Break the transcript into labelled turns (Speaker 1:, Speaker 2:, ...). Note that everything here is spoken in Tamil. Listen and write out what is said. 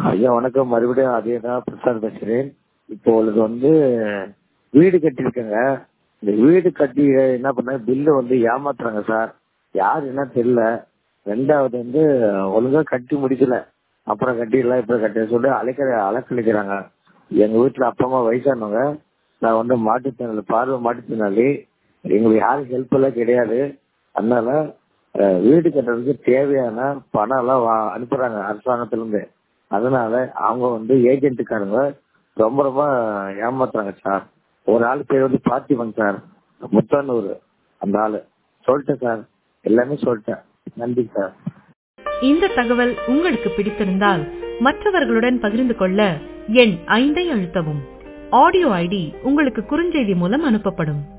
Speaker 1: ஐயா வணக்கம். மறுபடியும் அதே தான் பிரசாத் பேசுகிறேன். இப்போ உங்களுக்கு வீடு கட்டியிருக்கேங்க. இந்த வீடு கட்டி என்ன பண்ண பில்லு ஏமாத்துறாங்க சார். யாரு என்ன தெரியல. ரெண்டாவது ஒழுங்கா கட்டி முடிக்கல. அப்புறம் கட்டிடலாம் இப்ப கட்டி சொல்லி அலக்கழிக்கிறாங்க. எங்க வீட்டுல அப்பா அம்மா வயசானவங்க. நான் மாற்றுத்திறனாளி, பார்வை மாற்றுத்திறனாளி. எங்களுக்கு யாரும் ஹெல்ப் எல்லாம் கிடையாது. அதனால வீடு கட்டுறதுக்கு தேவையான பணம் எல்லாம் அனுப்புறாங்க அரசாங்கத்துல இருந்து. அதனால அவங்க ஏஜென்ட்டுக்காரங்க ரொம்ப ரொம்ப ஏமாத்துறாங்க சார். ஒரு ஆள் பேர் பார்த்திபன் சார், முத்தானூர். அந்த ஆளு சொல்லிட்டேன் சார், எல்லாமே சொல்லிட்டேன். நன்றி சார்.
Speaker 2: இந்த தகவல் உங்களுக்கு பிடித்திருந்தால் மற்றவர்களுடன் பகிர்ந்து கொள்ள எண் 5 அழுத்தவும். ஆடியோ ஐடி உங்களுக்கு குறுஞ்செய்தி மூலம் அனுப்பப்படும்.